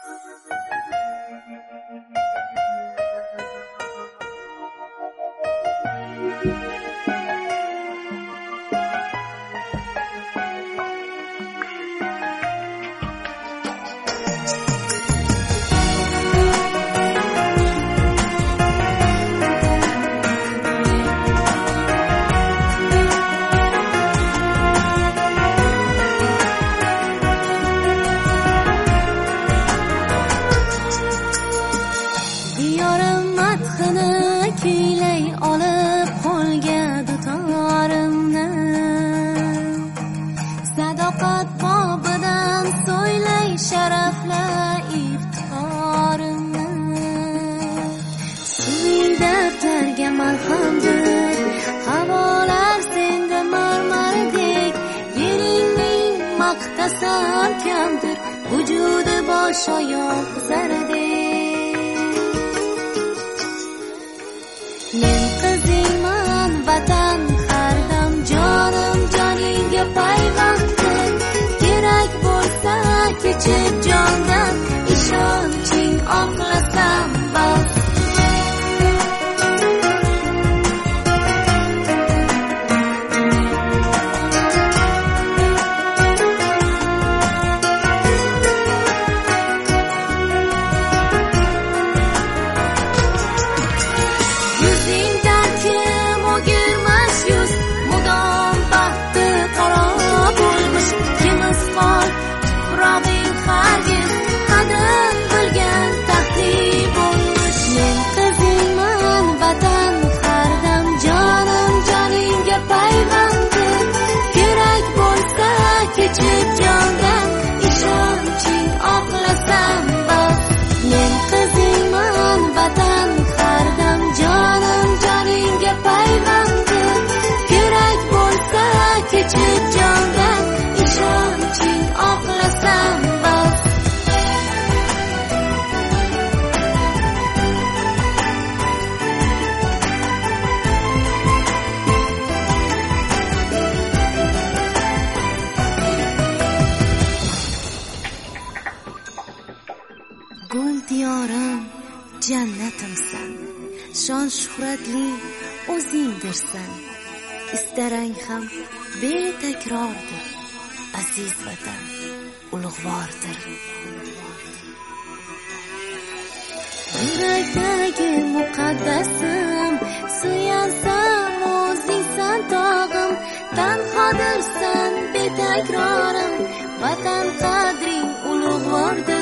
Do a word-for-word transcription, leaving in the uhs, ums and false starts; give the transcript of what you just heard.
maqtasam kamdir, vujudi bosh oyoq zardek. Men qizingman, vatan hardam, jonim joningga payvanddir. Kerak bo'lsa kechib jondan, ishonching oqlasam bas. Gul diyorim, jannatimsan, shon shuhratli o'zingdirsan. Istarang ham betakrordir, aziz vatan ulug'vordir. Yurakdagi muqaddasim, suyansam o'zingsan tog'im. Tanhodirsan betakrorim, vatan qadring ulug'vordir.